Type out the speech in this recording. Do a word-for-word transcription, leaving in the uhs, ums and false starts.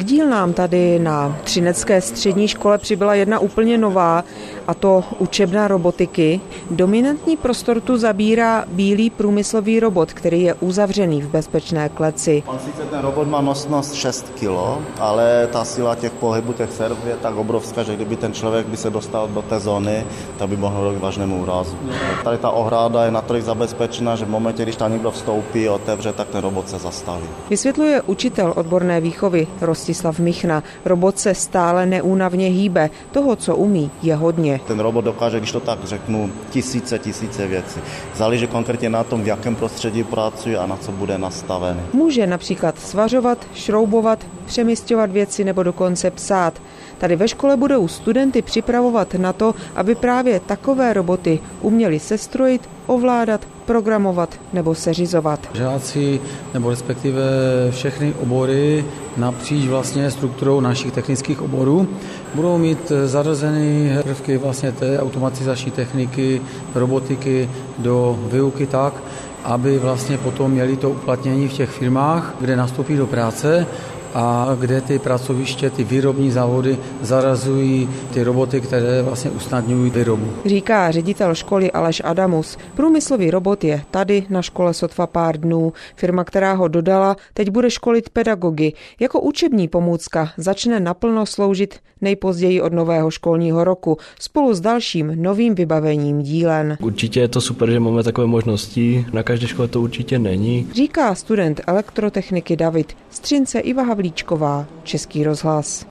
K dílnám tady na Třinecké střední škole přibyla jedna úplně nová, a to učebna robotiky. Dominantní prostor tu zabírá bílý průmyslový robot, který je uzavřený v bezpečné kleci. On sice ten robot má nosnost šest kilo, ale ta síla těch pohybů, těch serv je tak obrovská, že kdyby ten člověk by se dostal do té zóny, tak by mohl dojít k vážnému úrazu. Tady ta ohráda je natolik zabezpečená, že v momentě, když tam někdo vstoupí, otevře, tak ten robot se zastaví. Vysvětluje učitel odborné výchovy Rostislav Michna. Robot se stále neúnavně hýbe. Toho, co umí, je hodně. Ten robot dokáže, když to tak řeknu, tisíce, tisíce věcí. Záleží konkrétně na tom, v jakém prostředí pracuje a na co bude nastavený. Může například svařovat, šroubovat, přemisťovat věci nebo dokonce psát. Tady ve škole budou studenty připravovat na to, aby právě takové roboty uměli sestrojit, ovládat, programovat nebo seřizovat. Žáci nebo respektive všechny obory napříč vlastně strukturou našich technických oborů budou mít zařazeny prvky vlastně té automatizační techniky, robotiky do výuky tak, aby vlastně potom měli to uplatnění v těch firmách, kde nastoupí do práce a kde ty pracoviště, ty výrobní závody zarazují ty roboty, které vlastně usnadňují výrobu. Říká ředitel školy Aleš Adamus. Průmyslový robot je tady na škole sotva pár dnů. Firma, která ho dodala, teď bude školit pedagogy. Jako učební pomůcka začne naplno sloužit nejpozději od nového školního roku spolu s dalším novým vybavením dílen. Určitě je to super, že máme takové možnosti. Na každé škole to určitě není. Říká student elektrotechniky David. Z Třince Iva Havlíčková, Český rozhlas.